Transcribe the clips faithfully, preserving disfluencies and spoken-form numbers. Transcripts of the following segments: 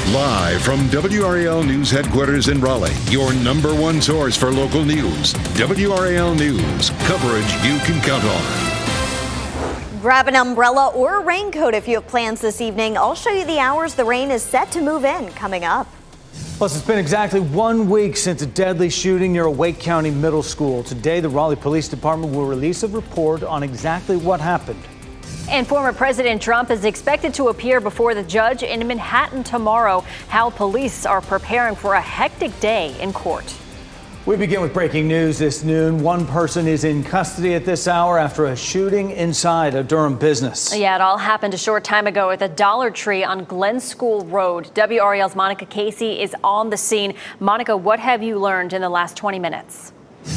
Live from W R A L News headquarters in Raleigh, your number one source for local news. W R A L News, coverage you can count on. Grab an umbrella or a raincoat if you have plans this evening. I'll show you the hours the rain is set to move in coming up. Plus, it's been exactly one week since a deadly shooting near a Wake County middle school. Today, the Raleigh Police Department will release a report on exactly what happened. And former President Trump is expected to appear before the judge in Manhattan tomorrow. How police are preparing for a hectic day in court. We begin with breaking news this noon. One person is in custody at this hour after a shooting inside a Durham business. Yeah, it all happened a short time ago at the Dollar Tree on Glen School Road. W R A L's Monica Casey is on the scene. Monica, what have you learned in the last twenty minutes?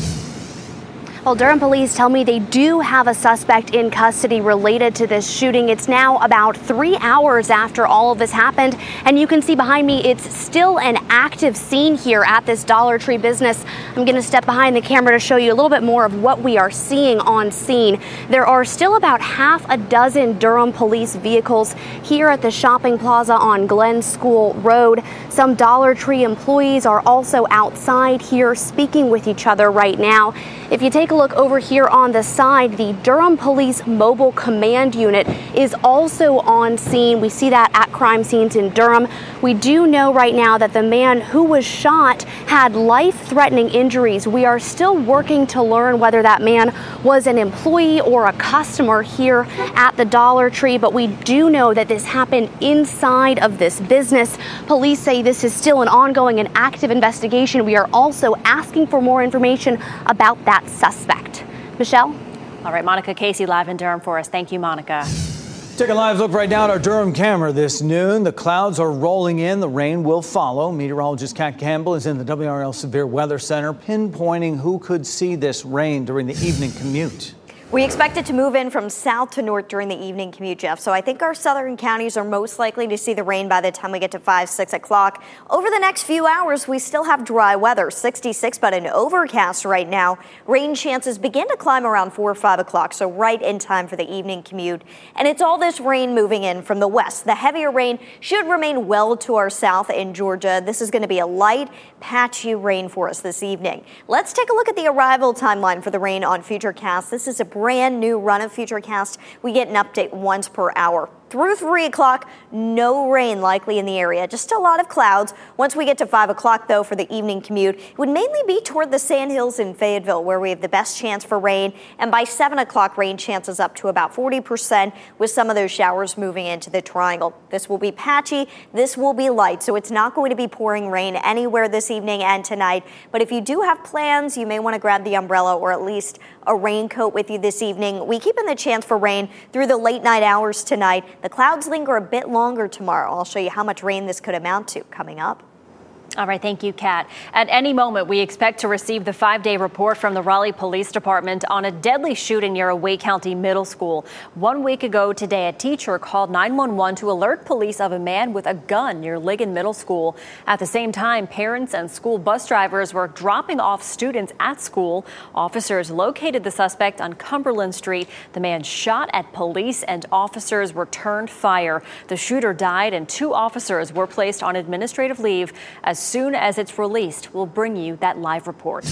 Well, Durham police tell me they do have a suspect in custody related to this shooting. It's now about three hours after all of this happened, and you can see behind me it's still an active scene here at this Dollar Tree business. I'm going to step behind the camera to show you a little bit more of what we are seeing on scene. There are still about half a dozen Durham police vehicles here at the shopping plaza on Glen School Road. Some Dollar Tree employees are also outside here speaking with each other right now. If you take a look over here on the side, the Durham Police Mobile Command Unit is also on scene. We see that at crime scenes in Durham. We do know right now that the man who was shot had life-threatening injuries. We are still working to learn whether that man was an employee or a customer here at the Dollar Tree, but we do know that this happened inside of this business. Police say this is still an ongoing and active investigation. We are also asking for more information about that suspect. Michelle? All right, Monica Casey live in Durham for us. Thank you, Monica. Take a live look right now at our Durham camera this noon. The clouds are rolling in. The rain will follow. Meteorologist Kat Campbell is in the W R L Severe Weather Center, pinpointing who could see this rain during the evening commute. We expect it to move in from south to north during the evening commute, Jeff. So I think our southern counties are most likely to see the rain by the time we get to five, six o'clock. Over the next few hours, we still have dry weather, sixty-six, but an overcast right now. Rain chances begin to climb around four or five o'clock, so right in time for the evening commute. And it's all this rain moving in from the west. The heavier rain should remain well to our south in Georgia. This is going to be a light, patchy rain for us this evening. Let's take a look at the arrival timeline for the rain on Futurecast. This is a brand new run of Futurecast. We get an update once per hour. Through three o'clock, no rain likely in the area, just a lot of clouds. Once we get to five o'clock, though, for the evening commute, it would mainly be toward the Sandhills in Fayetteville, where we have the best chance for rain. And by seven o'clock, rain chances up to about forty percent, with some of those showers moving into the Triangle. This will be patchy. This will be light, so it's not going to be pouring rain anywhere this evening and tonight. But if you do have plans, you may want to grab the umbrella or at least a raincoat with you this evening. We keep in the chance for rain through the late night hours tonight. The clouds linger a bit longer tomorrow. I'll show you how much rain this could amount to coming up. All right, thank you, Kat. At any moment, we expect to receive the five-day report from the Raleigh Police Department on a deadly shooting near a Wake County middle school. One week ago today, a teacher called nine one one to alert police of a man with a gun near Ligon Middle School. At the same time, parents and school bus drivers were dropping off students at school. Officers located the suspect on Cumberland Street. The man shot at police and officers returned fire. The shooter died and two officers were placed on administrative leave. As soon as it's released, we'll bring you that live report.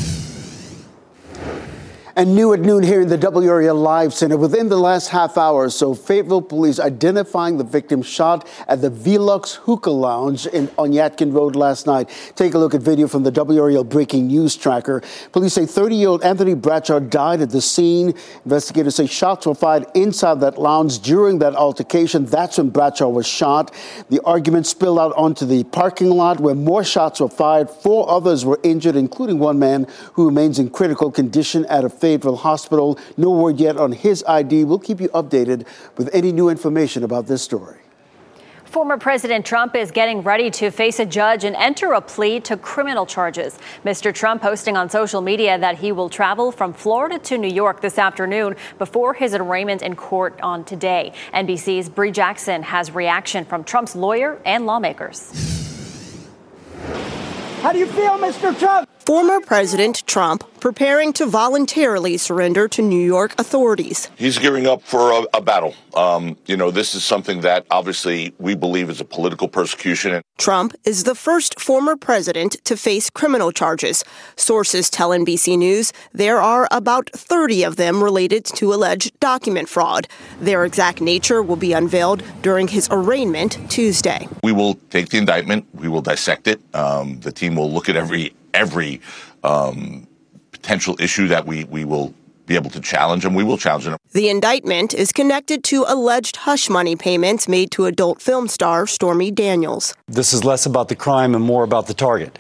And new at noon here in the W R A L Live Center. Within the last half hour or so, Fayetteville police identifying the victim shot at the Velux Hookah Lounge in, on Yadkin Road last night. Take a look at video from the W R A L Breaking News Tracker. Police say thirty-year-old Anthony Bradshaw died at the scene. Investigators say shots were fired inside that lounge during that altercation. That's when Bradshaw was shot. The argument spilled out onto the parking lot where more shots were fired. Four others were injured, including one man who remains in critical condition at a Fayetteville hospital. No word yet on his I D. We'll keep you updated with any new information about this story. Former President Trump is getting ready to face a judge and enter a plea to criminal charges. Mister Trump posting on social media that he will travel from Florida to New York this afternoon before his arraignment in court on today. N B C's Bree Jackson has reaction from Trump's lawyer and lawmakers. How do you feel, Mister Trump? former President Trump preparing to voluntarily surrender to New York authorities. He's gearing up for a, a battle. Um, you know, this is something that obviously we believe is a political persecution. Trump is the first former president to face criminal charges. Sources tell N B C News there are about thirty of them related to alleged document fraud. Their exact nature will be unveiled during his arraignment Tuesday. We will take the indictment. We will dissect it. Um, the team will look at every every um, potential issue that we, we will be able to challenge, and we will challenge it. The indictment is connected to alleged hush money payments made to adult film star Stormy Daniels. This is less about the crime and more about the target.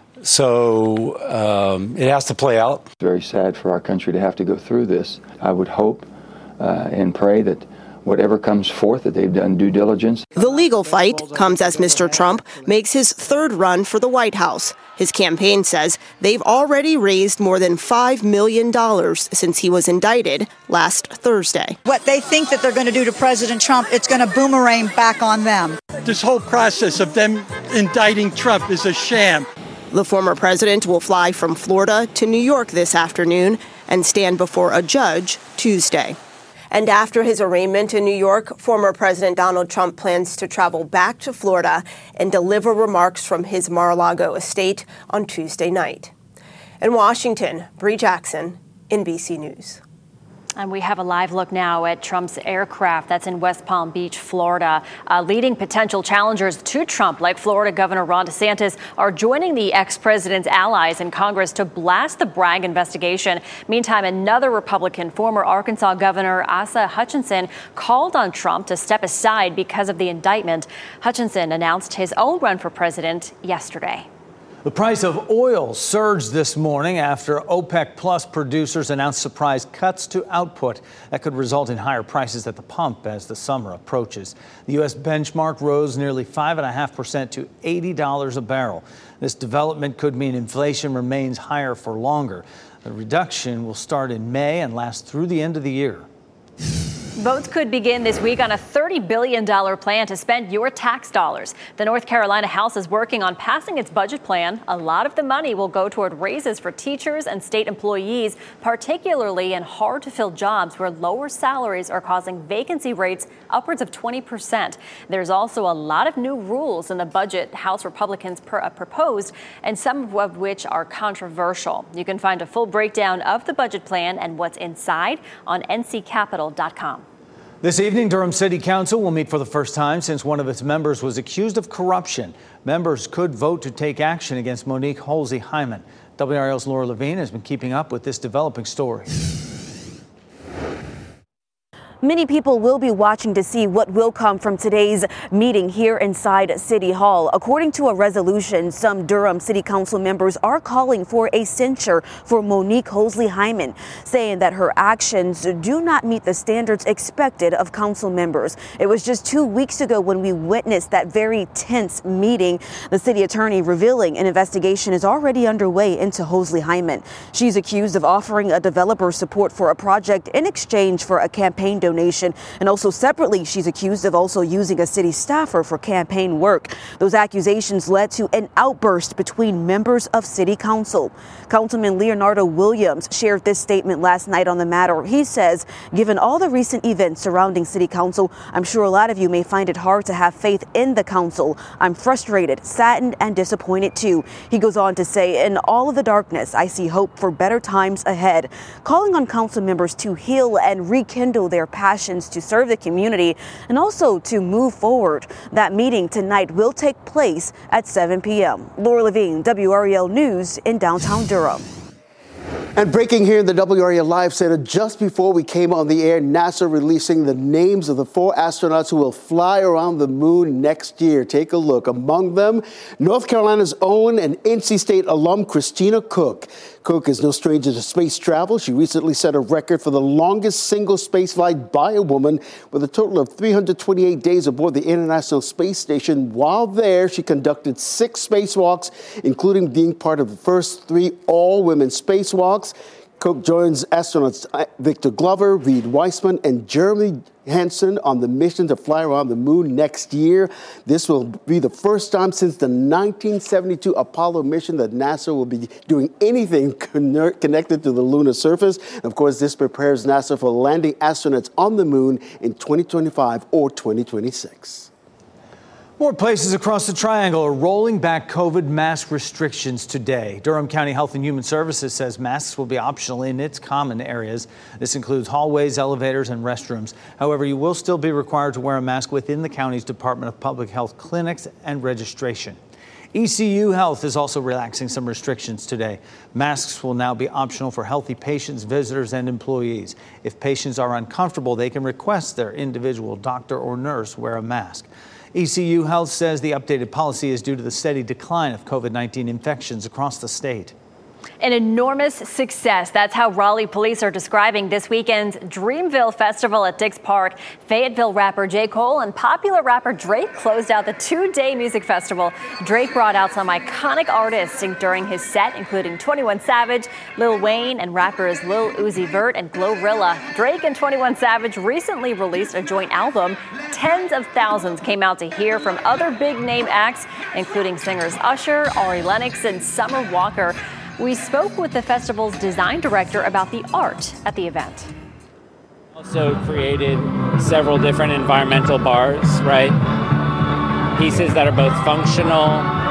So um, it has to play out. It's very sad for our country to have to go through this. I would hope uh, and pray that whatever comes forth, that they've done due diligence. The legal fight comes as Mister Trump makes his third run for the White House. His campaign says they've already raised more than five million dollars since he was indicted last Thursday. What they think that they're going to do to President Trump, it's going to boomerang back on them. This whole process of them indicting Trump is a sham. The former president will fly from Florida to New York this afternoon and stand before a judge Tuesday. And after his arraignment in New York, former President Donald Trump plans to travel back to Florida and deliver remarks from his Mar-a-Lago estate on Tuesday night. In Washington, Bree Jackson, N B C News. And we have a live look now at Trump's aircraft that's in West Palm Beach, Florida. Uh, leading potential challengers to Trump, like Florida Governor Ron DeSantis, are joining the ex-president's allies in Congress to blast the Bragg investigation. Meantime, another Republican, former Arkansas Governor Asa Hutchinson, called on Trump to step aside because of the indictment. Hutchinson announced his own run for president yesterday. The price of oil surged this morning after OPEC Plus producers announced surprise cuts to output that could result in higher prices at the pump as the summer approaches. The U S benchmark rose nearly five point five percent to eighty dollars a barrel. This development could mean inflation remains higher for longer. The reduction will start in May and last through the end of the year. Votes could begin this week on a thirty billion dollars plan to spend your tax dollars. The North Carolina House is working on passing its budget plan. A lot of the money will go toward raises for teachers and state employees, particularly in hard-to-fill jobs where lower salaries are causing vacancy rates upwards of twenty percent. There's also a lot of new rules in the budget House Republicans per, uh, proposed, and some of which are controversial. You can find a full breakdown of the budget plan and what's inside on N C Capitol dot com. This evening, Durham City Council will meet for the first time since one of its members was accused of corruption. Members could vote to take action against Monique Holsey Hyman. W R L's Laura Levine has been keeping up with this developing story. Many people will be watching to see what will come from today's meeting here inside City Hall. According to a resolution, some Durham City Council members are calling for a censure for Monique Holsey Hyman, saying that her actions do not meet the standards expected of council members. It was just two weeks ago when we witnessed that very tense meeting. The city attorney revealing an investigation is already underway into Holsey Hyman. She's accused of offering a developer support for a project in exchange for a campaign donation. donation. And also separately, she's accused of also using a city staffer for campaign work. Those accusations led to an outburst between members of City Council. Councilman Leonardo Williams shared this statement last night on the matter. He says, given all the recent events surrounding City Council, I'm sure a lot of you may find it hard to have faith in the council. I'm frustrated, saddened, and disappointed too. He goes on to say, in all of the darkness, I see hope for better times ahead, calling on council members to heal and rekindle their passions to serve the community and also to move forward. That meeting tonight will take place at seven p.m. Laura Levine, W R E L News in downtown Durham. And breaking here in the W R E L Live Center, just before we came on the air, NASA releasing the names of the four astronauts who will fly around the moon next year. Take a look. Among them, North Carolina's own and N C State alum Christina Cook. Cook is no stranger to space travel. She recently set a record for the longest single spaceflight by a woman with a total of three hundred twenty-eight days aboard the International Space Station. While there, she conducted six spacewalks, including being part of the first three all-women spacewalks. Cook joins astronauts Victor Glover, Reed Weissman, and Jeremy Hansen on the mission to fly around the moon next year. This will be the first time since the nineteen seventy-two Apollo mission that NASA will be doing anything con- connected to the lunar surface. And of course, this prepares NASA for landing astronauts on the moon in twenty twenty-five or twenty twenty-six. More places across the Triangle are rolling back COVID mask restrictions today. Durham County Health and Human Services says masks will be optional in its common areas. This includes hallways, elevators, and restrooms. However, you will still be required to wear a mask within the county's Department of Public Health clinics and registration. E C U Health is also relaxing some restrictions today. Masks will now be optional for healthy patients, visitors, and employees. If patients are uncomfortable, they can request their individual doctor or nurse wear a mask. E C U Health says the updated policy is due to the steady decline of COVID nineteen infections across the state. An enormous success. That's how Raleigh police are describing this weekend's Dreamville Festival at Dix Park. Fayetteville rapper J. Cole and popular rapper Drake closed out the two-day music festival. Drake brought out some iconic artists during his set, including twenty-one Savage, Lil Wayne, and rappers Lil Uzi Vert and Glorilla. Drake and twenty-one Savage recently released a joint album. Tens of thousands came out to hear from other big-name acts, including singers Usher, Ari Lennox, and Summer Walker. We spoke with the festival's design director about the art at the event. Also created several different environmental bars, right? Pieces that are both functional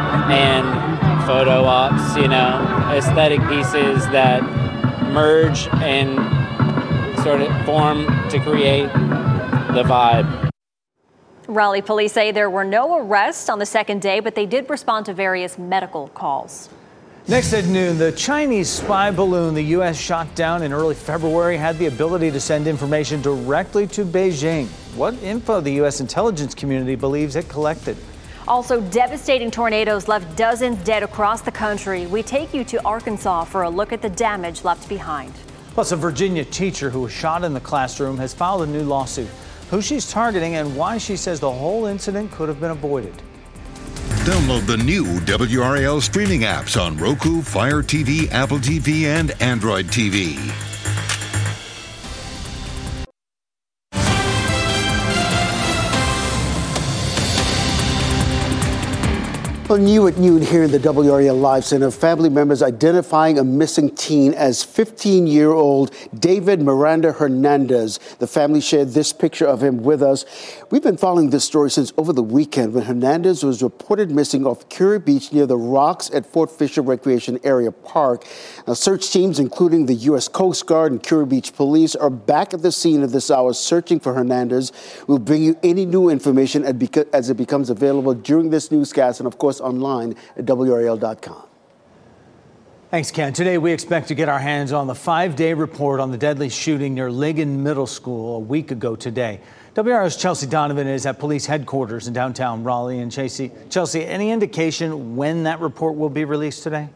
and photo ops, you know, aesthetic pieces that merge and sort of form to create the vibe. Raleigh police say there were no arrests on the second day, but they did respond to various medical calls. Next at noon, the Chinese spy balloon the U S shot down in early February had the ability to send information directly to Beijing. What info the U S intelligence community believes it collected. Also, devastating tornadoes left dozens dead across the country. We take you to Arkansas for a look at the damage left behind. Plus, a Virginia teacher who was shot in the classroom has filed a new lawsuit. Who she's targeting and why she says the whole incident could have been avoided. Download the new W R A L streaming apps on Roku, Fire T V, Apple T V, and Android T V. Well, new at noon here in the W R A L Live Center, family members identifying a missing teen as fifteen-year-old David Miranda Hernandez. The family shared this picture of him with us. We've been following this story since over the weekend when Hernandez was reported missing off Curie Beach near the rocks at Fort Fisher Recreation Area Park. Now, search teams, including the U S Coast Guard and Curie Beach Police, are back at the scene of this hour searching for Hernandez. We'll bring you any new information as it becomes available during this newscast and, of course, online at W R A L dot com. Thanks, Ken. Today, we expect to get our hands on the five-day report on the deadly shooting near Ligon Middle School a week ago today. W R A's Chelsea Donovan is at police headquarters in downtown Raleigh. And Chelsea, Chelsea, any indication when that report will be released today?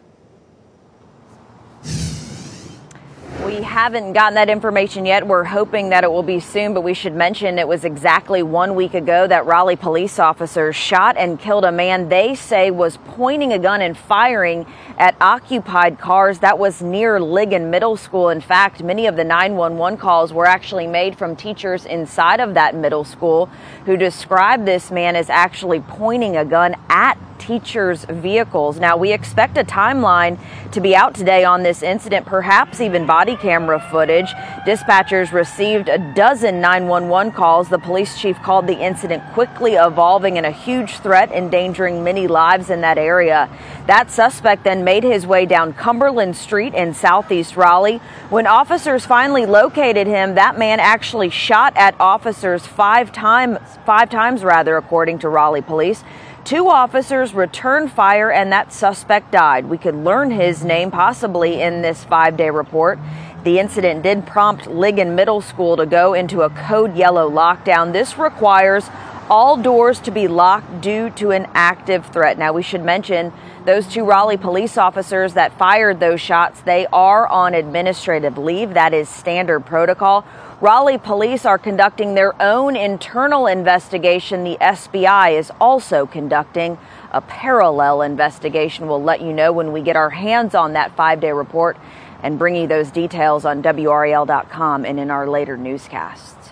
We haven't gotten that information yet. We're hoping that it will be soon, but we should mention it was exactly one week ago that Raleigh police officers shot and killed a man they say was pointing a gun and firing at occupied cars. That was near Ligon Middle School. In fact, many of the nine one one calls were actually made from teachers inside of that middle school who described this man as actually pointing a gun at teachers' vehicles. Now, we expect a timeline to be out today on this incident, perhaps even body camera footage. Dispatchers received a dozen nine one one calls. The police chief called the incident quickly evolving and a huge threat, endangering many lives in that area. That suspect then made his way down Cumberland Street in southeast Raleigh. When officers finally located him, that man actually shot at officers five times, five times rather, according to Raleigh police. Two officers returned fire and that suspect died. We could learn his name possibly in this five-day report. The incident did prompt Ligon Middle School to go into a code yellow lockdown. This requires all doors to be locked due to an active threat. Now, we should mention those two Raleigh police officers that fired those shots, they are on administrative leave. That is standard protocol. Raleigh police are conducting their own internal investigation. The S B I is also conducting a parallel investigation. We'll let you know when we get our hands on that five-day report and bring you those details on W R A L dot com and in our later newscasts.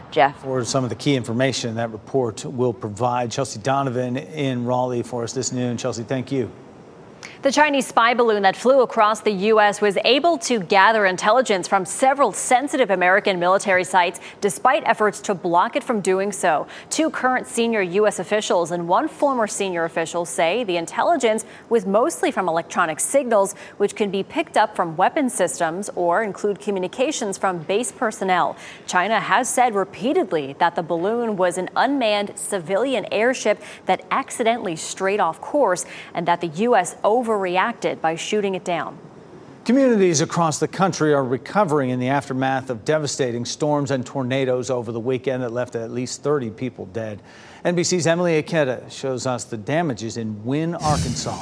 Jeff. For some of the key information that report will provide. Chelsea Donovan in Raleigh for us this noon. Chelsea, thank you. The Chinese spy balloon that flew across the U S was able to gather intelligence from several sensitive American military sites, despite efforts to block it from doing so. Two current senior U S officials and one former senior official say the intelligence was mostly from electronic signals, which can be picked up from weapon systems or include communications from base personnel. China has said repeatedly that the balloon was an unmanned civilian airship that accidentally strayed off course and that the U S overreacted by shooting it down. Communities across the country are recovering in the aftermath of devastating storms and tornadoes over the weekend that left at least thirty people dead. N B C's Emily Ikeda shows us the damages in Wynne, Arkansas.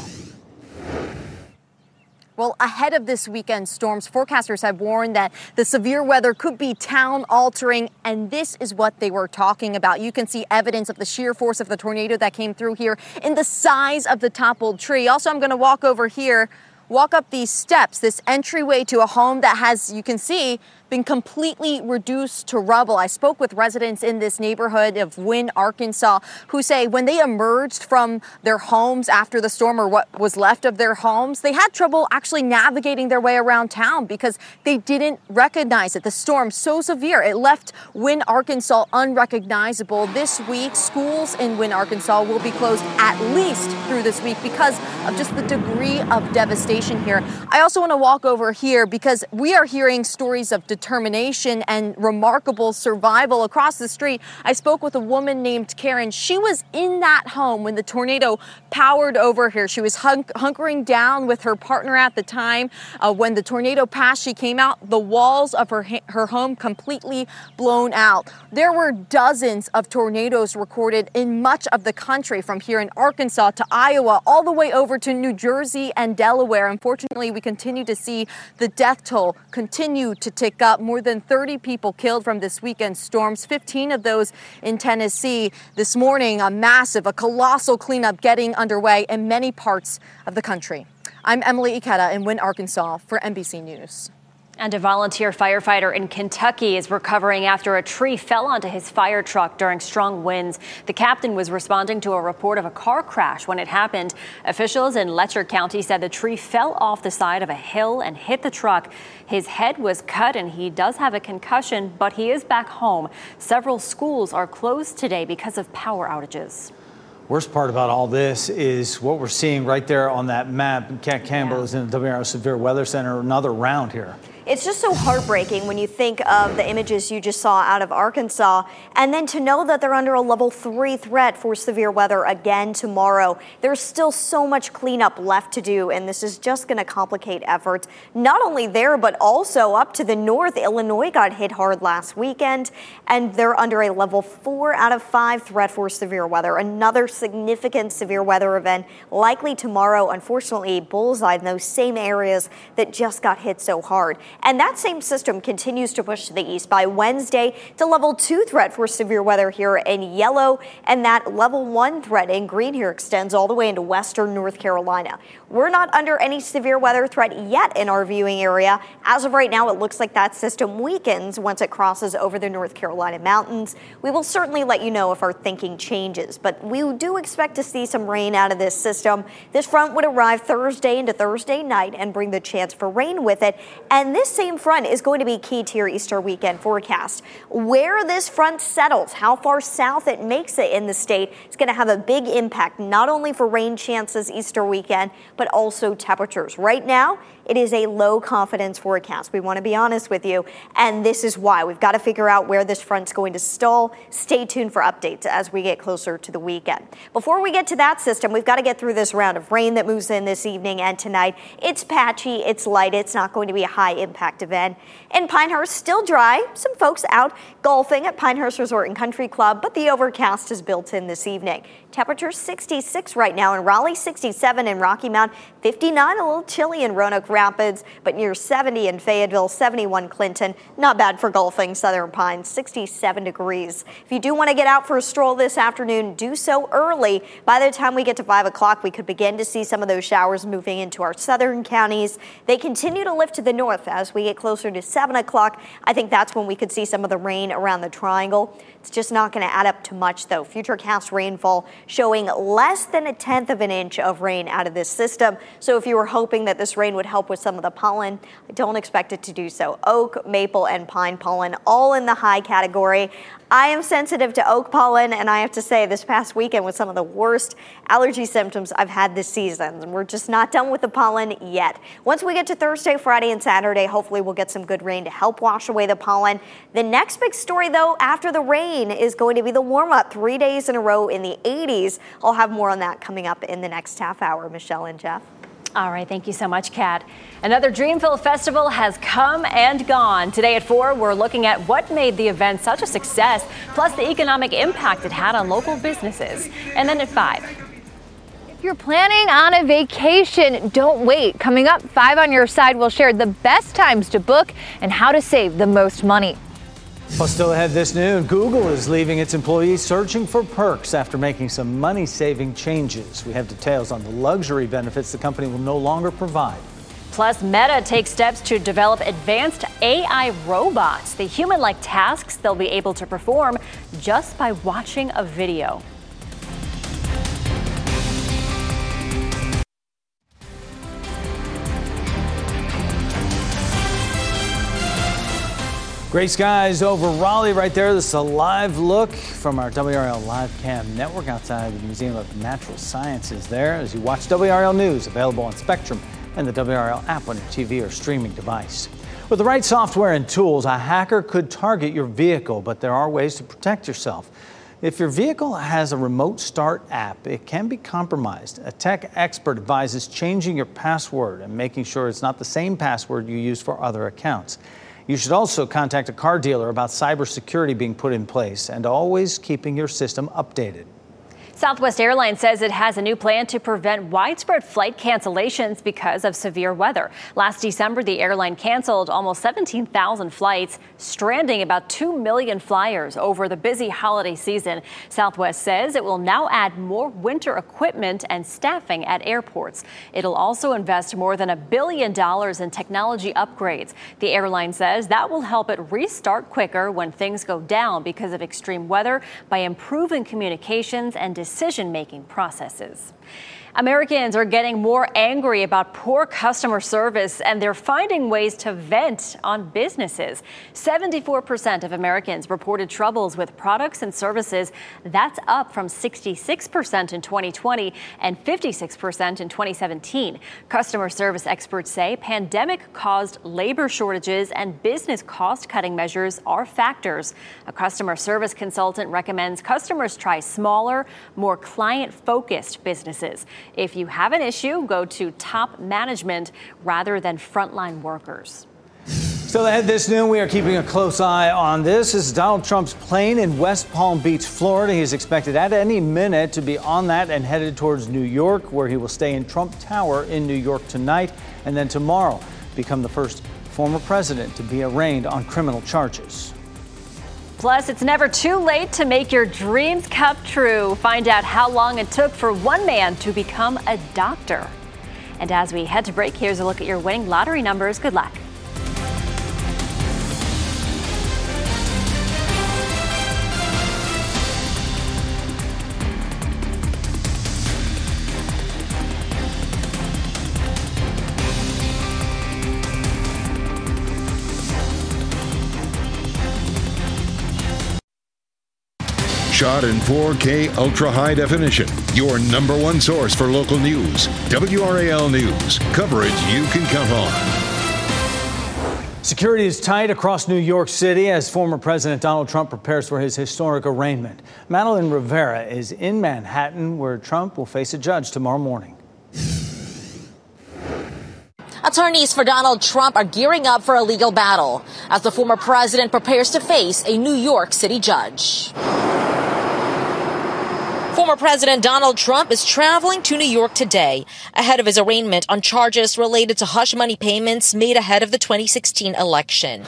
Well, ahead of this weekend's storms, forecasters have warned that the severe weather could be town-altering, and this is what they were talking about. You can see evidence of the sheer force of the tornado that came through here in the size of the toppled tree. Also, I'm going to walk over here, walk up these steps, this entryway to a home that has, you can see, been completely reduced to rubble. I spoke with residents in this neighborhood of Wynne, Arkansas, who say when they emerged from their homes after the storm, or what was left of their homes, they had trouble actually navigating their way around town because they didn't recognize it. The storm so severe, it left Wynne, Arkansas unrecognizable. This week, schools in Wynne, Arkansas will be closed at least through this week because of just the degree of devastation here. I also want to walk over here because we are hearing stories of determination and remarkable survival across the street. I spoke with a woman named Karen. She was in that home when the tornado powered over here. She was hunk- hunkering down with her partner at the time. Uh, when the tornado passed, she came out, the walls of her, ha- her home completely blown out. There were dozens of tornadoes recorded in much of the country, from here in Arkansas to Iowa, all the way over to New Jersey and Delaware. Unfortunately, we continue to see the death toll continue to tick up. More than thirty people killed from this weekend's storms, fifteen of those in Tennessee. This morning, a massive, a colossal cleanup getting underway in many parts of the country. I'm Emily Ikeda in Wynne, Arkansas for N B C News. And a volunteer firefighter in Kentucky is recovering after a tree fell onto his fire truck during strong winds. The captain was responding to a report of a car crash when it happened. Officials in Letcher County said the tree fell off the side of a hill and hit the truck. His head was cut and he does have a concussion, but he is back home. Several schools are closed today because of power outages. Worst part about all this is what we're seeing right there on that map. Kat Campbell yeah. is in the W R L Severe Weather Center, another round here. It's just so heartbreaking when you think of the images you just saw out of Arkansas, and then to know that they're under a level three threat for severe weather again tomorrow. There's still so much cleanup left to do, and this is just going to complicate efforts. Not only there, but also up to the north. Illinois got hit hard last weekend, and they're under a level four out of five threat for severe weather. Another significant severe weather event likely tomorrow. Unfortunately, bullseye in those same areas that just got hit so hard. And that same system continues to push to the east. By Wednesday, to level two threat for severe weather here in yellow, and that level one threat in green here extends all the way into western North Carolina. We're not under any severe weather threat yet in our viewing area. As of right now, it looks like that system weakens once it crosses over the North Carolina mountains. We will certainly let you know if our thinking changes, but we do expect to see some rain out of this system. This front would arrive Thursday into Thursday night and bring the chance for rain with it, and this same front is going to be key to your Easter weekend forecast. Where this front settles, how far south it makes it in the state, is going to have a big impact, not only for rain chances Easter weekend, but also temperatures. Right now, it is a low confidence forecast. We want to be honest with you, and this is why. We've got to figure out where this front's going to stall. Stay tuned for updates as we get closer to the weekend. Before we get to that system, we've got to get through this round of rain that moves in this evening and tonight. It's patchy, it's light, it's not going to be a high impact event. In Pinehurst, still dry. Some folks out golfing at Pinehurst Resort and Country Club, but the overcast is built in this evening. Temperature sixty-six right now in Raleigh, sixty-seven in Rocky Mount, fifty-nine, a little chilly in Roanoke Rapids, but near seventy in Fayetteville, seventy-one Clinton. Not bad for golfing. Southern Pines, sixty-seven degrees. If you do want to get out for a stroll this afternoon, do so early. By the time we get to five o'clock, we could begin to see some of those showers moving into our southern counties. They continue to lift to the north as we get closer to seven o'clock. I think that's when we could see some of the rain around the triangle. It's just not going to add up to much, though. Futurecast rainfall showing less than a tenth of an inch of rain out of this system. So if you were hoping that this rain would help with some of the pollen, I don't expect it to do so. Oak, maple, and pine pollen all in the high category. I am sensitive to oak pollen, and I have to say this past weekend was some of the worst allergy symptoms I've had this season. And we're just not done with the pollen yet. Once we get to Thursday, Friday, and Saturday, hopefully we'll get some good rain to help wash away the pollen. The next big story, though, after the rain is going to be the warm-up. Three days in a row in the eighties. I'll have more on that coming up in the next half hour. Michelle and Jeff. All right, thank you so much, Kat. Another Dreamville Festival has come and gone. Today at four, we're looking at what made the event such a success, plus the economic impact it had on local businesses. And then at five. If you're planning on a vacation, don't wait. Coming up, five on your side will share the best times to book and how to save the most money. Well, still ahead this noon, Google is leaving its employees searching for perks after making some money-saving changes. We have details on the luxury benefits the company will no longer provide. Plus, Meta takes steps to develop advanced A I robots, the human-like tasks they'll be able to perform just by watching a video. Great skies over Raleigh right there. This is a live look from our W R L Live Cam network outside the Museum of Natural Sciences there as you watch W R L News, available on Spectrum and the W R L app on your T V or streaming device. With the right software and tools, a hacker could target your vehicle, but there are ways to protect yourself. If your vehicle has a remote start app, it can be compromised. A tech expert advises changing your password and making sure it's not the same password you use for other accounts. You should also contact a car dealer about cybersecurity being put in place and always keeping your system updated. Southwest Airlines says it has a new plan to prevent widespread flight cancellations because of severe weather. Last December, the airline canceled almost seventeen thousand flights, stranding about two million flyers over the busy holiday season. Southwest says it will now add more winter equipment and staffing at airports. It'll also invest more than a billion dollars in technology upgrades. The airline says that will help it restart quicker when things go down because of extreme weather by improving communications and decision-making processes. Americans are getting more angry about poor customer service, and they're finding ways to vent on businesses. seventy-four percent of Americans reported troubles with products and services. That's up from sixty-six percent in twenty twenty and fifty-six percent in twenty seventeen. Customer service experts say pandemic-caused labor shortages and business cost-cutting measures are factors. A customer service consultant recommends customers try smaller, more client-focused businesses. If you have an issue, go to top management rather than frontline workers. Still ahead this noon, we are keeping a close eye on this. This is Donald Trump's plane in West Palm Beach, Florida. He is expected at any minute to be on that and headed towards New York, where he will stay in Trump Tower in New York tonight and then tomorrow become the first former president to be arraigned on criminal charges. Plus, it's never too late to make your dreams come true. Find out how long it took for one man to become a doctor. And as we head to break, here's a look at your winning lottery numbers. Good luck. Shot in four K ultra high definition. Your number one source for local news. W R A L News. Coverage you can count on. Security is tight across New York City as former President Donald Trump prepares for his historic arraignment. Madeline Rivera is in Manhattan, where Trump will face a judge tomorrow morning. Attorneys for Donald Trump are gearing up for a legal battle as the former president prepares to face a New York City judge. Former President Donald Trump is traveling to New York today ahead of his arraignment on charges related to hush money payments made ahead of the twenty sixteen election.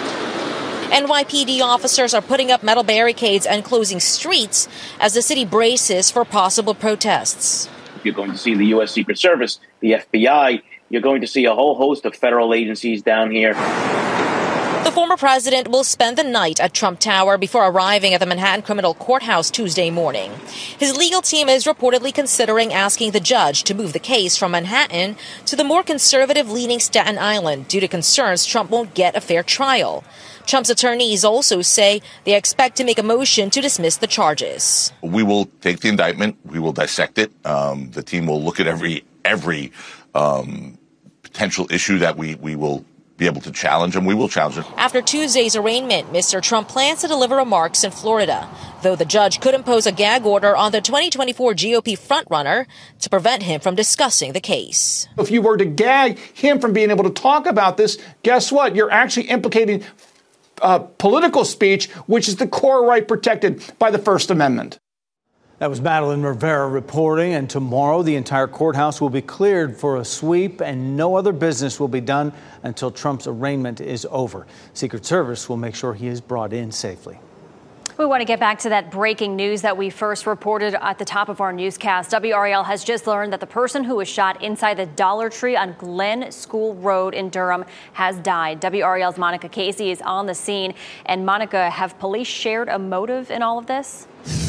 N Y P D officers are putting up metal barricades and closing streets as the city braces for possible protests. You're going to see the U S Secret Service, the F B I. You're going to see a whole host of federal agencies down here. The former president will spend the night at Trump Tower before arriving at the Manhattan Criminal Courthouse Tuesday morning. His legal team is reportedly considering asking the judge to move the case from Manhattan to the more conservative-leaning Staten Island due to concerns Trump won't get a fair trial. Trump's attorneys also say they expect to make a motion to dismiss the charges. We will take the indictment. We will dissect it. Um, the team will look at every every um, potential issue that we, we will be able to challenge, and we will challenge it. After Tuesday's arraignment, Mister Trump plans to deliver remarks in Florida, though the judge could impose a gag order on the twenty twenty-four G O P frontrunner to prevent him from discussing the case. If you were to gag him from being able to talk about this, guess what? You're actually implicating uh, political speech, which is the core right protected by the First Amendment. That was Madeline Rivera reporting, and tomorrow the entire courthouse will be cleared for a sweep and no other business will be done until Trump's arraignment is over. Secret Service will make sure he is brought in safely. We want to get back to that breaking news that we first reported at the top of our newscast. W R A L has just learned that the person who was shot inside the Dollar Tree on Glen School Road in Durham has died. W R A L's Monica Casey is on the scene. And Monica, have police shared a motive in all of this?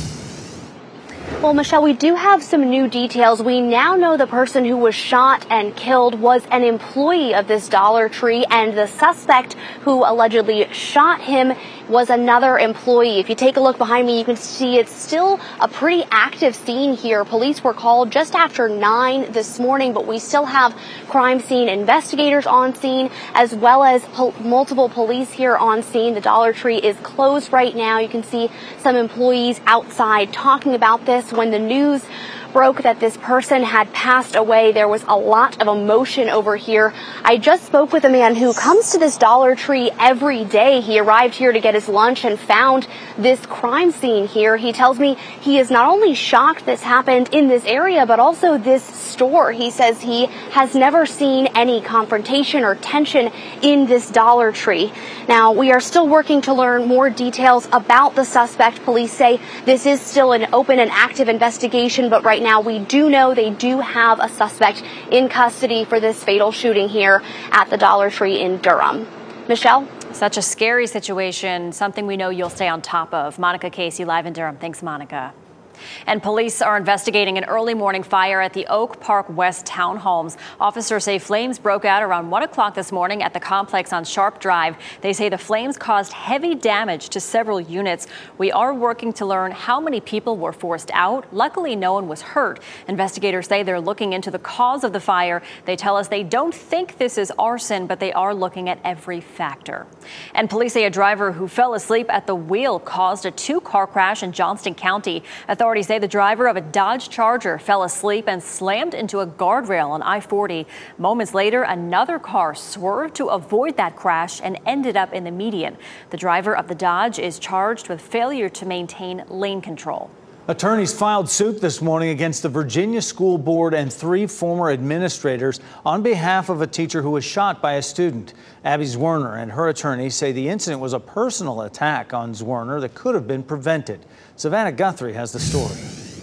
Well, Michelle, we do have some new details. We now know the person who was shot and killed was an employee of this Dollar Tree, and the suspect who allegedly shot him was another employee. If you take a look behind me, you can see it's still a pretty active scene here. Police were called just after nine this morning, but we still have crime scene investigators on scene, as well as po- multiple police here on scene. The Dollar Tree is closed right now. You can see some employees outside talking about this. When the news broke that this person had passed away, there was a lot of emotion over here. I just spoke with a man who comes to this Dollar Tree every day. He arrived here to get his lunch and found this crime scene here. He tells me he is not only shocked this happened in this area, but also this store. He says he has never seen any confrontation or tension in this Dollar Tree. Now, we are still working to learn more details about the suspect. Police say this is still an open and active investigation, but right now we do know they do have a suspect in custody for this fatal shooting here at the Dollar Tree in Durham. Michelle? Such a scary situation, something we know you'll stay on top of. Monica Casey, live in Durham. Thanks, Monica. And police are investigating an early morning fire at the Oak Park West townhomes. Officers say flames broke out around one o'clock this morning at the complex on Sharp Drive. They say the flames caused heavy damage to several units. We are working to learn how many people were forced out. Luckily, no one was hurt. Investigators say they're looking into the cause of the fire. They tell us they don't think this is arson, but they are looking at every factor. And police say a driver who fell asleep at the wheel caused a two-car crash in Johnston County. Authorities Authorities say the driver of a Dodge Charger fell asleep and slammed into a guardrail on I forty. Moments later, another car swerved to avoid that crash and ended up in the median. The driver of the Dodge is charged with failure to maintain lane control. Attorneys filed suit this morning against the Virginia School Board and three former administrators on behalf of a teacher who was shot by a student. Abby Zwerner and her attorneys say the incident was a personal attack on Zwerner that could have been prevented. Savannah Guthrie has the story.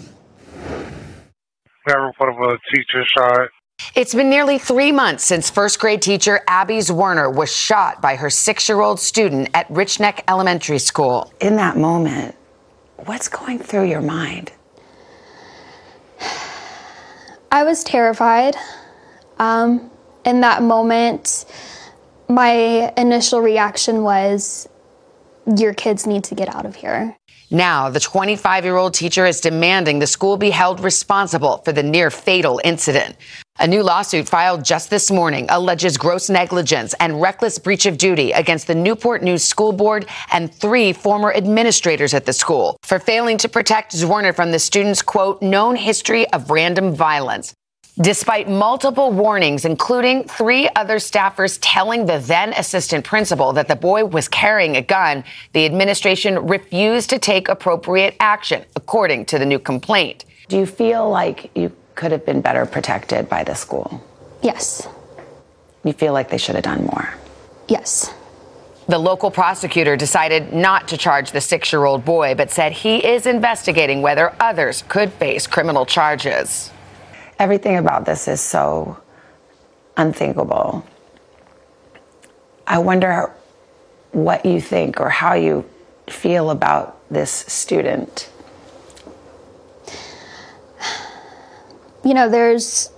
We have a report of a teacher shot. It's been nearly three months since first grade teacher Abby Zwerner was shot by her six-year-old student at Rich Neck Elementary School. In that moment, what's going through your mind? I was terrified. Um, in that moment, my initial reaction was, your kids need to get out of here. Now, the twenty-five-year-old teacher is demanding the school be held responsible for the near-fatal incident. A new lawsuit filed just this morning alleges gross negligence and reckless breach of duty against the Newport News School Board and three former administrators at the school for failing to protect Zwerner from the student's, quote, known history of random violence. Despite multiple warnings, including three other staffers telling the then assistant principal that the boy was carrying a gun, the administration refused to take appropriate action, according to the new complaint. Do you feel like you could have been better protected by the school? Yes. You feel like they should have done more? Yes. The local prosecutor decided not to charge the six-year-old boy, but said he is investigating whether others could face criminal charges. Everything about this is so unthinkable. I wonder what you think or how you feel about this student. You know, there's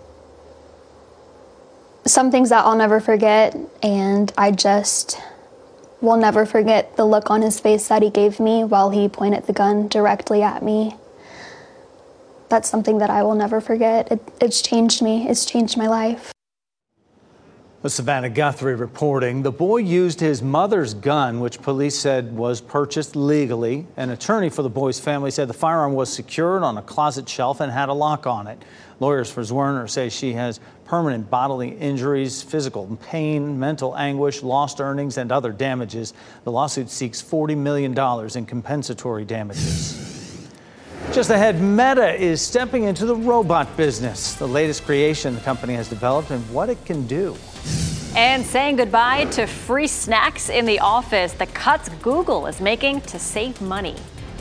some things that I'll never forget, and I just will never forget the look on his face that he gave me while he pointed the gun directly at me. That's something that I will never forget. It, it's changed me. It's changed my life. Savannah Guthrie reporting. The boy used his mother's gun, which police said was purchased legally. An attorney for the boy's family said the firearm was secured on a closet shelf and had a lock on it. Lawyers for Zwerner say she has permanent bodily injuries, physical pain, mental anguish, lost earnings, and other damages. The lawsuit seeks forty million dollars in compensatory damages. Just ahead, Meta is stepping into the robot business. The latest creation the company has developed and what it can do. And saying goodbye to free snacks in the office, the cuts Google is making to save money.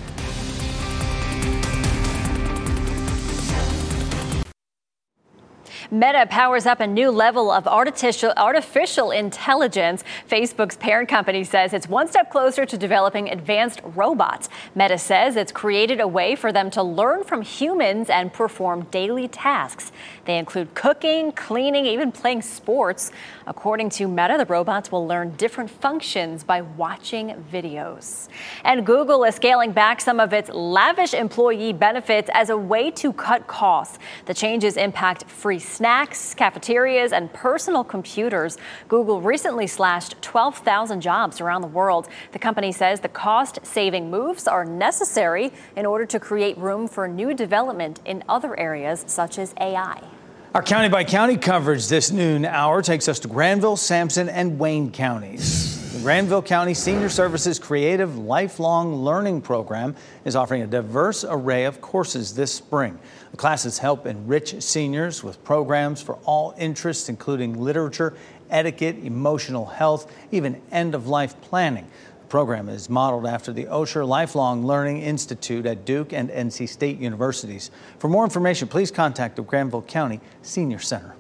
Meta powers up a new level of artificial, artificial intelligence. Facebook's parent company says it's one step closer to developing advanced robots. Meta says it's created a way for them to learn from humans and perform daily tasks. They include cooking, cleaning, even playing sports. According to Meta, the robots will learn different functions by watching videos. And Google is scaling back some of its lavish employee benefits as a way to cut costs. The changes impact free snacks, cafeterias, and personal computers. Google recently slashed twelve thousand jobs around the world. The company says the cost-saving moves are necessary in order to create room for new development in other areas such as A I. Our county-by-county coverage this noon hour takes us to Granville, Sampson, and Wayne counties. The Granville County Senior Services Creative Lifelong Learning Program is offering a diverse array of courses this spring. The classes help enrich seniors with programs for all interests, including literature, etiquette, emotional health, even end-of-life planning. The program is modeled after the Osher Lifelong Learning Institute at Duke and N C State universities. For more information, please contact the Granville County Senior Center.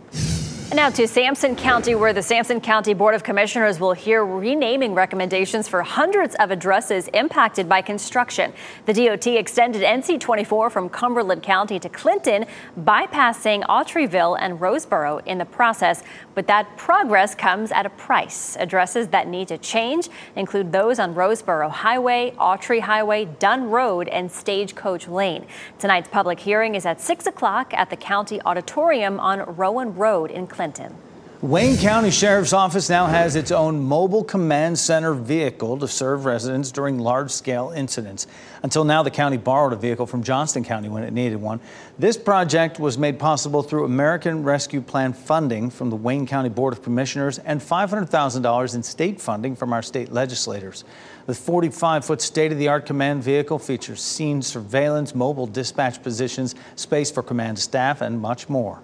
Now to Sampson County, where the Sampson County Board of Commissioners will hear renaming recommendations for hundreds of addresses impacted by construction. The D O T extended N C twenty-four from Cumberland County to Clinton, bypassing Autryville and Roseboro in the process. But that progress comes at a price. Addresses that need to change include those on Roseboro Highway, Autry Highway, Dunn Road, and Stagecoach Lane. Tonight's public hearing is at six o'clock at the County Auditorium on Rowan Road in Clinton. Wayne County Sheriff's Office now has its own mobile command center vehicle to serve residents during large-scale incidents. Until now, the county borrowed a vehicle from Johnston County when it needed one. This project was made possible through American Rescue Plan funding from the Wayne County Board of Commissioners and five hundred thousand dollars in state funding from our state legislators. The forty-five foot state-of-the-art command vehicle features scene surveillance, mobile dispatch positions, space for command staff, and much more.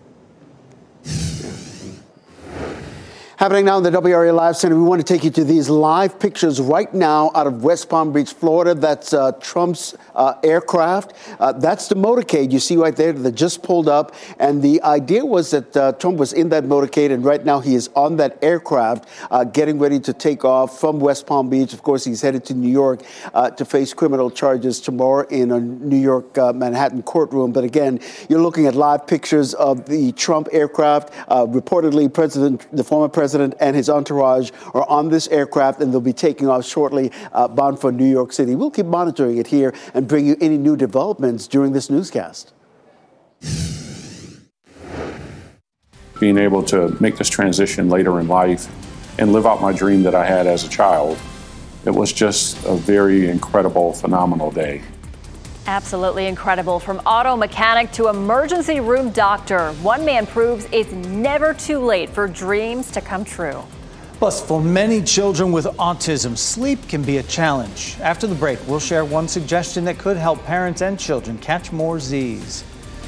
Happening now in the W R A Live Center, we want to take you to these live pictures right now out of West Palm Beach, Florida. That's uh, Trump's uh, aircraft. Uh, that's the motorcade you see right there that just pulled up. And the idea was that uh, Trump was in that motorcade, and right now he is on that aircraft uh, getting ready to take off from West Palm Beach. Of course, he's headed to New York uh, to face criminal charges tomorrow in a New York uh, Manhattan courtroom. But again, you're looking at live pictures of the Trump aircraft. Uh, reportedly, President, the former president, and his entourage are on this aircraft, and they'll be taking off shortly, uh, bound for New York City. We'll keep monitoring it here and bring you any new developments during this newscast. Being able to make this transition later in life and live out my dream that I had as a child, it was just a very incredible, phenomenal day. Absolutely incredible. From auto mechanic to emergency room doctor, one man proves it's never too late for dreams to come true. Plus, for many children with autism, sleep can be a challenge. After the break, we'll share one suggestion that could help parents and children catch more Z's.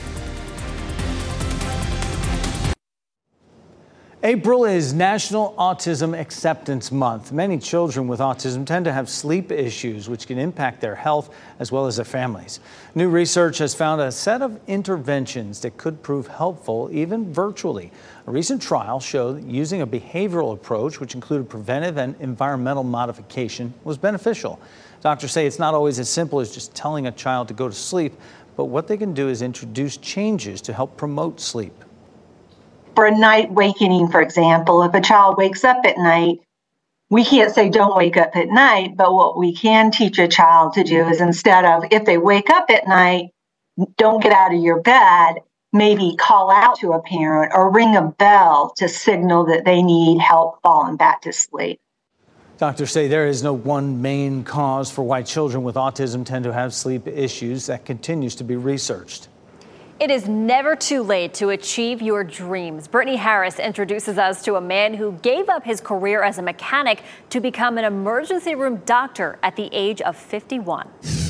April is National Autism Acceptance Month. Many children with autism tend to have sleep issues, which can impact their health as well as their families. New research has found a set of interventions that could prove helpful, even virtually. A recent trial showed that using a behavioral approach, which included preventive and environmental modification, was beneficial. Doctors say it's not always as simple as just telling a child to go to sleep, but what they can do is introduce changes to help promote sleep. For a night wakening, for example, if a child wakes up at night, we can't say don't wake up at night, but what we can teach a child to do is instead of, if they wake up at night, don't get out of your bed, maybe call out to a parent or ring a bell to signal that they need help falling back to sleep. Doctors say there is no one main cause for why children with autism tend to have sleep issues. That continues to be researched. It is never too late to achieve your dreams. Brittany Harris introduces us to a man who gave up his career as a mechanic to become an emergency room doctor at the age of fifty-one.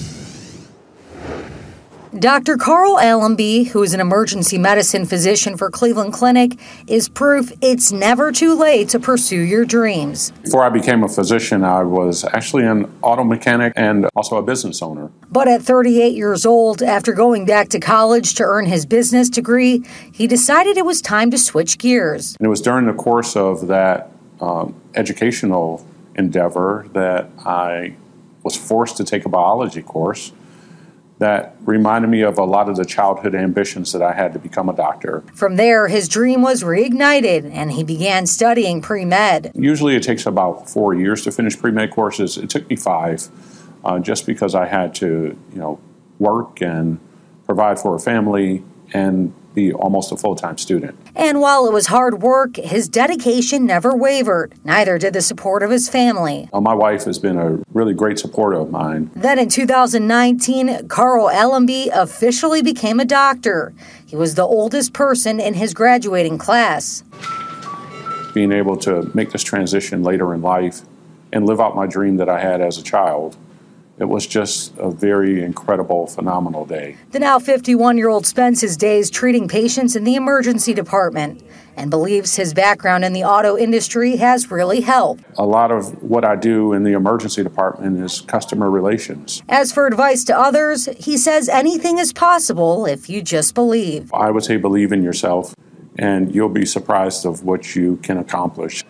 Doctor Carl Allenby, who is an emergency medicine physician for Cleveland Clinic, is proof it's never too late to pursue your dreams. Before I became a physician, I was actually an auto mechanic and also a business owner. But at thirty-eight years old, after going back to college to earn his business degree, he decided it was time to switch gears. And it was during the course of that um, educational endeavor that I was forced to take a biology course that reminded me of a lot of the childhood ambitions that I had to become a doctor. From there, his dream was reignited, and he began studying pre-med. Usually it takes about four years to finish pre-med courses. It took me five, uh, just because I had to, you know, work and provide for a family and be almost a full-time student. And while it was hard work, his dedication never wavered. Neither did the support of his family. Uh, my wife has been a really great supporter of mine. Then in two thousand nineteen, Carl Allenby officially became a doctor. He was the oldest person in his graduating class. Being able to make this transition later in life and live out my dream that I had as a child, it was just a very incredible, phenomenal day. The now fifty-one-year-old spends his days treating patients in the emergency department and believes his background in the auto industry has really helped. A lot of what I do in the emergency department is customer relations. As for advice to others, he says anything is possible if you just believe. I would say believe in yourself, and you'll be surprised of what you can accomplish.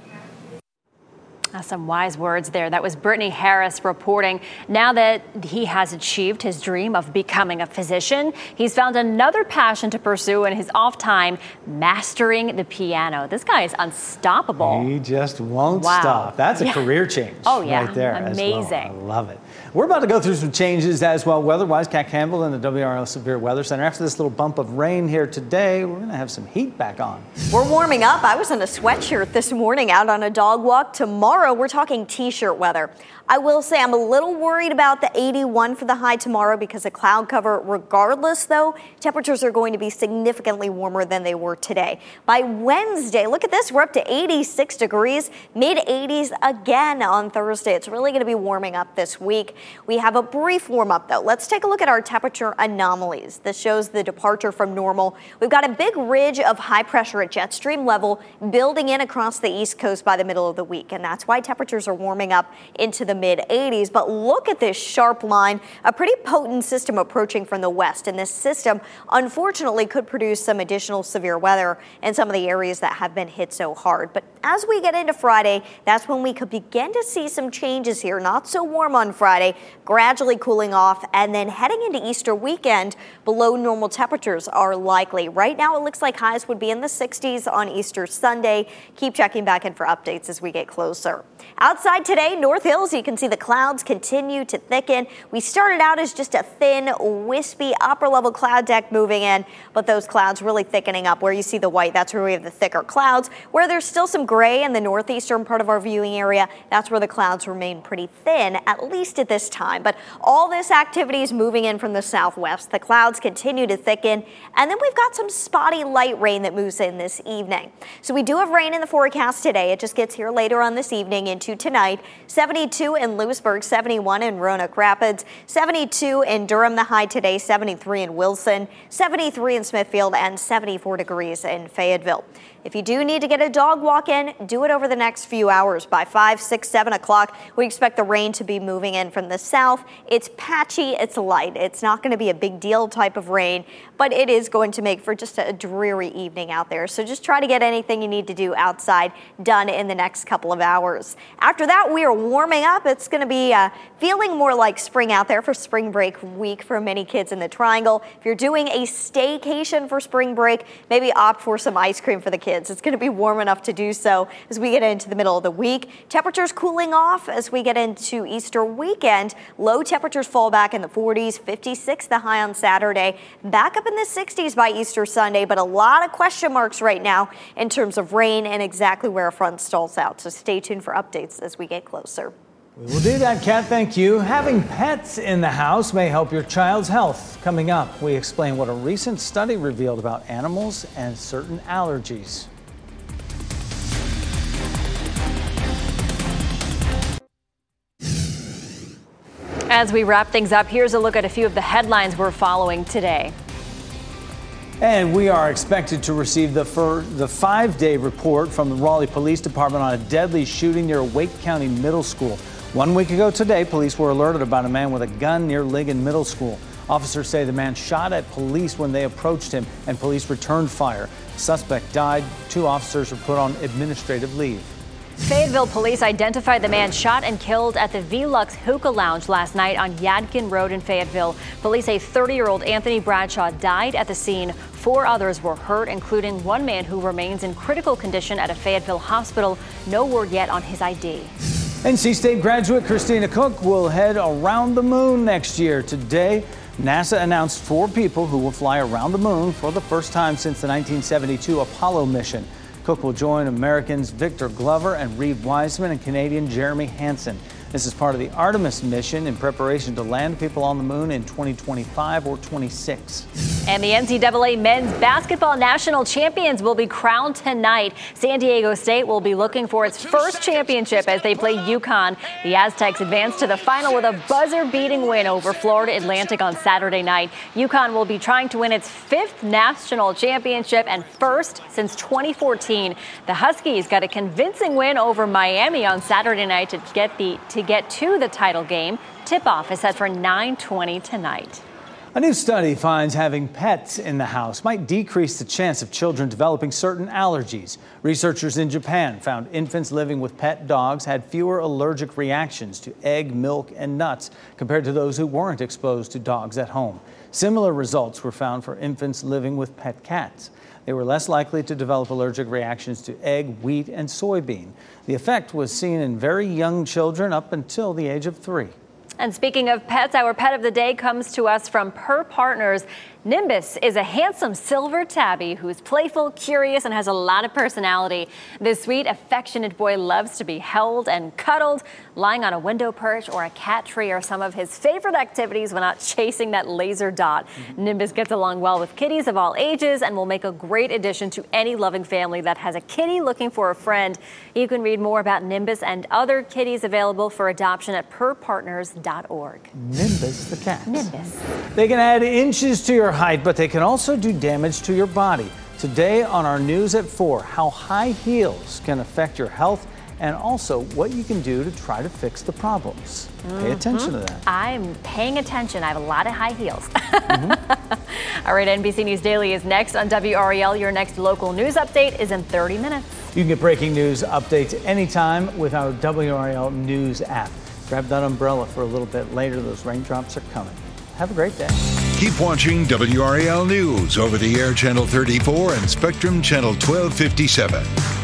Some wise words there. That was Brittany Harris reporting. Now that he has achieved his dream of becoming a physician, he's found another passion to pursue in his off time, mastering the piano. This guy is unstoppable. He just won't wow. stop. That's a yeah. career change. Oh, yeah. Right there. Amazing. As well. I love it. We're about to go through some changes as well. Weather-wise, Kat Campbell in the W R L Severe Weather Center. After this little bump of rain here today, we're going to have some heat back on. We're warming up. I was in a sweatshirt this morning out on a dog walk. Tomorrow, we're talking t-shirt weather. I will say I'm a little worried about the eighty-one for the high tomorrow because of cloud cover. Regardless, though, temperatures are going to be significantly warmer than they were today. By Wednesday, look at this. We're up to eighty-six degrees, mid eighties again on Thursday. It's really going to be warming up this week. We have a brief warm up, though. Let's take a look at our temperature anomalies. This shows the departure from normal. We've got a big ridge of high pressure at jet stream level building in across the East Coast by the middle of the week, and that's why temperatures are warming up into the mid eighties. But look at this sharp line, a pretty potent system approaching from the west. And this system, unfortunately, could produce some additional severe weather in some of the areas that have been hit so hard. But as we get into Friday, that's when we could begin to see some changes here. Not so warm on Friday, gradually cooling off, and then heading into Easter weekend, below normal temperatures are likely. Right now, it looks like highs would be in the sixties on Easter Sunday. Keep checking back in for updates as we get closer. clear. Outside today, North Hills, you can see the clouds continue to thicken. We started out as just a thin, wispy upper-level cloud deck moving in, but those clouds really thickening up. Where you see the white, that's where we have the thicker clouds. Where there's still some gray in the northeastern part of our viewing area, that's where the clouds remain pretty thin, at least at this time. But all this activity is moving in from the southwest. The clouds continue to thicken, and then we've got some spotty light rain that moves in this evening. So we do have rain in the forecast today. It just gets here later on this evening into tonight. seventy-two in Lewisburg, seventy-one in Roanoke Rapids, seventy-two in Durham, the high today, seventy-three in Wilson, seventy-three in Smithfield, and seventy-four degrees in Fayetteville. If you do need to get a dog walk in, do it over the next few hours. By five, six, seven o'clock, we expect the rain to be moving in from the south. It's patchy, it's light. It's not going to be a big deal type of rain, but it is going to make for just a dreary evening out there. So just try to get anything you need to do outside done in the next couple of hours. After that, we are warming up. It's going to be uh, feeling more like spring out there for spring break week for many kids in the Triangle. If you're doing a staycation for spring break, maybe opt for some ice cream for the kids. It's going to be warm enough to do so as we get into the middle of the week. Temperatures cooling off as we get into Easter weekend. Low temperatures fall back in the forties, fifty-six the high on Saturday, back up in the sixties by Easter Sunday, but a lot of question marks right now in terms of rain and exactly where a front stalls out. So stay tuned for updates as we get closer. We will do that, Kat. Thank you. Having pets in the house may help your child's health. Coming up, we explain what a recent study revealed about animals and certain allergies. As we wrap things up, here's a look at a few of the headlines we're following today. And we are expected to receive the, for the five-day report from the Raleigh Police Department on a deadly shooting near Wake County Middle School. One week ago today, police were alerted about a man with a gun near Ligon Middle School. Officers say the man shot at police when they approached him, and police returned fire. The suspect died. Two officers were put on administrative leave. Fayetteville police identified the man shot and killed at the Velux Hookah Lounge last night on Yadkin Road in Fayetteville. Police say thirty-year-old Anthony Bradshaw died at the scene. Four others were hurt, including one man who remains in critical condition at a Fayetteville hospital. No word yet on his I D. N C State graduate Christina Koch will head around the moon next year. Today, NASA announced four people who will fly around the moon for the first time since the nineteen seventy-two Apollo mission. Cook will join Americans Victor Glover and Reeve Wiseman and Canadian Jeremy Hansen. This is part of the Artemis mission in preparation to land people on the moon in twenty twenty-five or twenty-six. And the N C double A men's basketball national champions will be crowned tonight. San Diego State will be looking for its first championship as they play UConn. The Aztecs advance to the final with a buzzer-beating win over Florida Atlantic on Saturday night. UConn will be trying to win its fifth national championship and first since twenty fourteen. The Huskies got a convincing win over Miami on Saturday night to get the to get to the title game. Tip-off is set for nine twenty tonight. A new study finds having pets in the house might decrease the chance of children developing certain allergies. Researchers in Japan found infants living with pet dogs had fewer allergic reactions to egg, milk, and nuts compared to those who weren't exposed to dogs at home. Similar results were found for infants living with pet cats. They were less likely to develop allergic reactions to egg, wheat, and soybean. The effect was seen in very young children up until the age of three. And speaking of pets, our pet of the day comes to us from Per Partners. Nimbus is a handsome silver tabby who's playful, curious, and has a lot of personality. This sweet, affectionate boy loves to be held and cuddled. Lying on a window perch or a cat tree are some of his favorite activities when out chasing that laser dot. Mm-hmm. Nimbus gets along well with kitties of all ages and will make a great addition to any loving family that has a kitty looking for a friend. You can read more about Nimbus and other kitties available for adoption at per partners dot org. Nimbus the cat. Nimbus. They can add inches to your height, but they can also do damage to your body. Today on our News at four, how high heels can affect your health and also what you can do to try to fix the problems. Mm-hmm. Pay attention to that. I'm paying attention. I have a lot of high heels. Mm-hmm. All right, N B C News Daily is next on W R E L. Your next local news update is in thirty minutes. You can get breaking news updates anytime with our W R E L News app. Grab that umbrella for a little bit later. Those raindrops are coming. Have a great day. Keep watching W R E L News over the air channel thirty-four and Spectrum channel twelve fifty-seven.